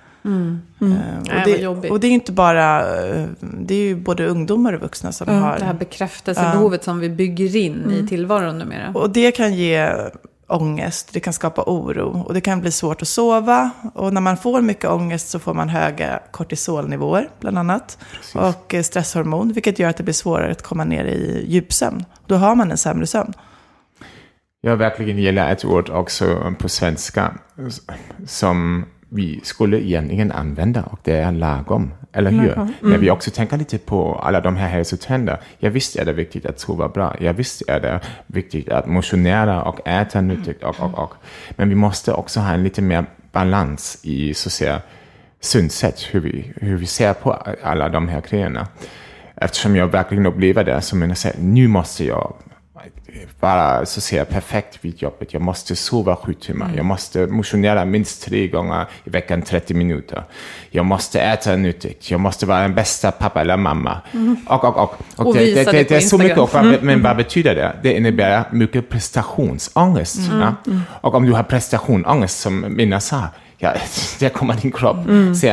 Mm. Mm. Uh, och, det, äh, och det är inte bara, uh, det är ju både ungdomar och vuxna som mm. har det här bekräftelsebehovet uh, som vi bygger in mm. i tillvaron numera. Och det kan ge ångest, det kan skapa oro, och det kan bli svårt att sova. Och när man får mycket ångest så får man höga kortisolnivåer bland annat. Precis. Och stresshormon, vilket gör att det blir svårare att komma ner i djupsömn. Då har man en sämre sömn. Jag verkligen gillar ett ord också på svenska som vi skulle egentligen använda, och det är lagom, eller hur? Mm. När vi också tänker lite på alla de här hälsotrender. Ja, visst är det viktigt att sova bra. Ja, visst är det viktigt att motionera och äta nyttigt och, och, och. Men vi måste också ha en lite mer balans i så att säga synsätt, hur vi, hur vi ser på alla de här grejerna. Eftersom jag verkligen upplever det som en säger, nu måste jag vara så att säga perfekt vid jobbet. Jag måste sova sju timmar. Mm. Jag måste motionera minst tre gånger i veckan trettio minuter. Jag måste äta nyttigt. Jag måste vara den bästa pappa eller mamma. Mm. Och, och, och. och, och det, det, det, det, det är så mycket. Och, mm. Men vad betyder det? Det innebär mycket prestationsångest. Mm. Ja? Mm. Och om du har prestationsångest, som Minna sa, ja, där kommer din kropp. Mm. Så,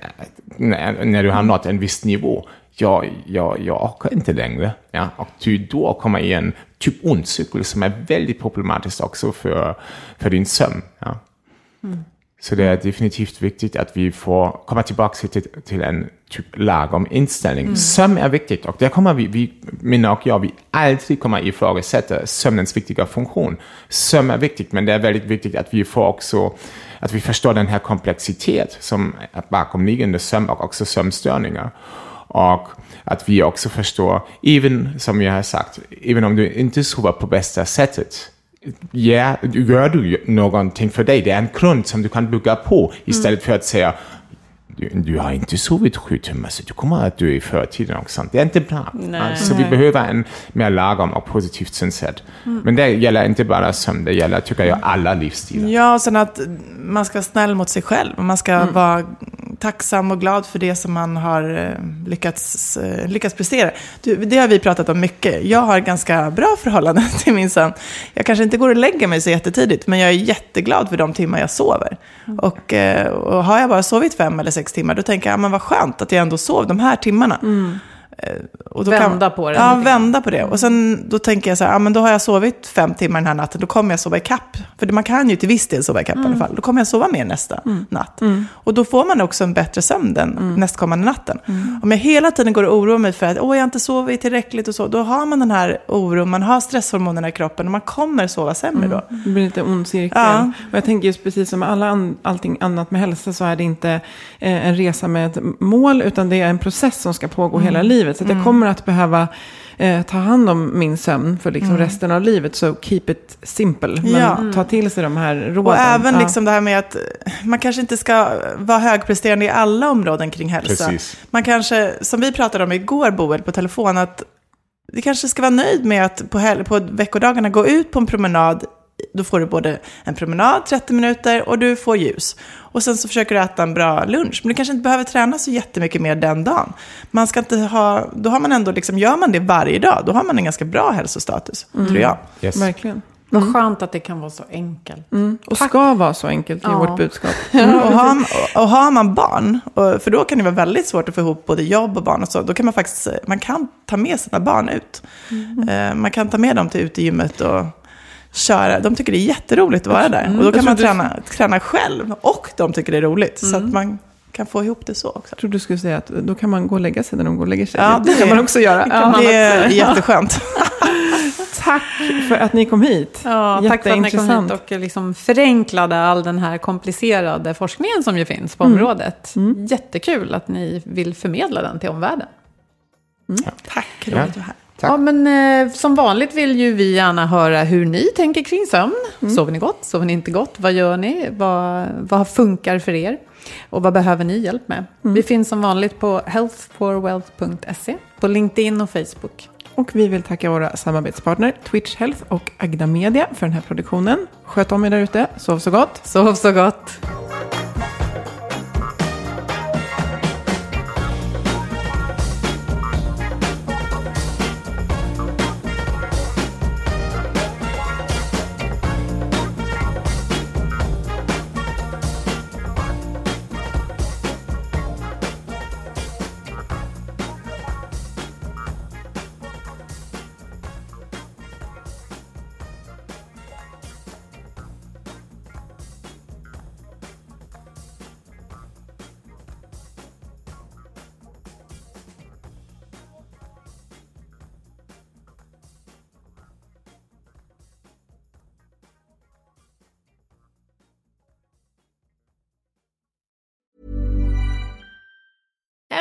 när, när du har nått en viss nivå, Jag, jag, jag orkar inte längre. Ja? Och då kommer i en typ ond cykel som är väldigt problematiskt också för, för din sömn. Ja? Mm. Så det är definitivt viktigt att vi får komma tillbaka till, till en typ lagom inställning. Mm. Sömn är viktigt, och där kommer vi, vi Minna och jag, vi alltid kommer ifrågasätta sömnens viktiga funktion. Sömn är viktigt, men det är väldigt viktigt att vi får också att vi förstår den här komplexitet som är bakomliggande sömn och också sömnstörningar. Och att vi också förstår, även som jag har sagt, även om du inte sover på bästa sättet, ja, gör du någonting för dig. Det är en grund som du kan bygga på istället mm. för att säga, du, du har inte sovit sju timmar så du kommer att dö i förtiden och sånt. Det är inte bra. Så vi behöver en mer lagom och positivt synsätt. Mm. Men det gäller inte bara sömn, det gäller, tycker jag, alla livsstilar. Ja, och sen att man ska vara snäll mot sig själv. Man ska mm. vara tacksam och glad för det som man har lyckats, lyckats prestera. Du, det har vi pratat om mycket. Jag har ganska bra förhållanden till min sömn. Jag kanske inte går och lägger mig så jättetidigt, men jag är jätteglad för de timmar jag sover. Mm. Och, och har jag bara sovit fem eller sex timmar, då tänker jag, ja, men vad skönt att jag ändå sov de här timmarna. Mm. Och då vända kan, på det. Ja, vända på det. Och sen då tänker jag så här, ja, men då har jag sovit fem timmar den här natten, då kommer jag sova i kapp. För man kan ju till viss del sova i kapp mm. i alla fall. Då kommer jag sova mer nästa mm. natt. Mm. Och då får man också en bättre sömn den mm. nästkommande natten. Mm. Om jag hela tiden går och oroar mig för att åh, jag har inte sovit tillräckligt och så, då har man den här oron, man har stresshormonerna i kroppen och man kommer sova sämre då. Mm. Det blir lite ond cirkel. Ja. Och jag tänker just precis som alla an- allting annat med hälsa, så är det inte eh, en resa med ett mål, utan det är en process som ska pågå mm. hela livet. Så att jag kommer att behöva eh, ta hand om min sömn för liksom mm. resten av livet. Så keep it simple. Men ja. ta till sig de här råden. Och även ja. liksom det här med att man kanske inte ska vara högpresterande i alla områden kring hälsa. Precis. Man kanske, som vi pratade om igår, Boel, på telefon, att vi kanske ska vara nöjd med att på, hel- på veckodagarna gå ut på en promenad. Då får du både en promenad, trettio minuter, och du får ljus. Och sen så försöker du äta en bra lunch. Men du kanske inte behöver träna så jättemycket mer den dagen. Man ska inte ha, då har man ändå liksom, gör man det varje dag, då har man en ganska bra hälsostatus, mm. tror jag. Yes. Verkligen. Vad mm. skönt att det kan vara så enkelt. Mm. Och Tack. ska vara så enkelt i ja. vårt budskap. Mm. och, har, och har man barn, och, för då kan det vara väldigt svårt att få ihop både jobb och barn och så, då kan man faktiskt, man kan ta med sina barn ut. Mm. Uh, man kan ta med dem till utegymmet och köra. De tycker det är jätteroligt att vara där. Mm. Och då kan man träna, du... träna själv, och de tycker det är roligt. Mm. Så att man kan få ihop det så också. Jag tror du skulle säga att då kan man gå och lägga sig när de går och lägger sig. Ja, det, det kan man också göra. Det, ja, det är jätteskönt. Tack för att ni kom hit. Ja, tack för att ni kom hit och liksom förenklade all den här komplicerade forskningen som ju finns på mm. området. Mm. Jättekul att ni vill förmedla den till omvärlden. Mm. Ja. Tack, roligt att vara här. Tack. Ja, men eh, som vanligt vill ju vi gärna höra hur ni tänker kring sömn. Mm. Sover ni gott? Sover ni inte gott? Vad gör ni? Vad, vad funkar för er? Och vad behöver ni hjälp med? Mm. Vi finns som vanligt på health for wealth punkt se, på LinkedIn och Facebook. Och vi vill tacka våra samarbetspartner Twitch Health och Agda Media för den här produktionen. Sköt om er där ute. Sov så gott. Sov så gott.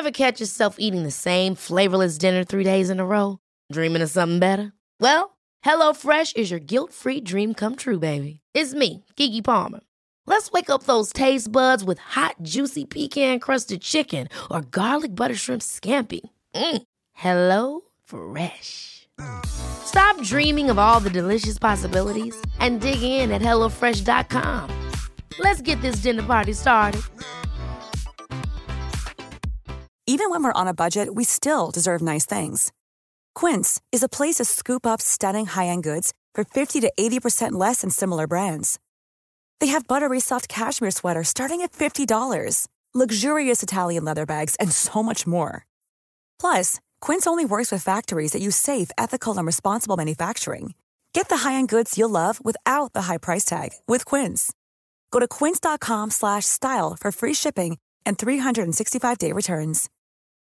Ever catch yourself eating the same flavorless dinner three days in a row? Dreaming of something better? Well, HelloFresh is your guilt-free dream come true, baby. It's me, Keke Palmer. Let's wake up those taste buds with hot, juicy pecan-crusted chicken or garlic butter shrimp scampi. Mm. Hello Fresh. Stop dreaming of all the delicious possibilities and dig in at hello fresh dot com. Let's get this dinner party started. Even when we're on a budget, we still deserve nice things. Quince is a place to scoop up stunning high-end goods for fifty to eighty percent less than similar brands. They have buttery soft cashmere sweaters starting at fifty dollars, luxurious Italian leather bags, and so much more. Plus, Quince only works with factories that use safe, ethical, and responsible manufacturing. Get the high-end goods you'll love without the high price tag with Quince. Go to quince dot com slash style for free shipping and three sixty-five day returns.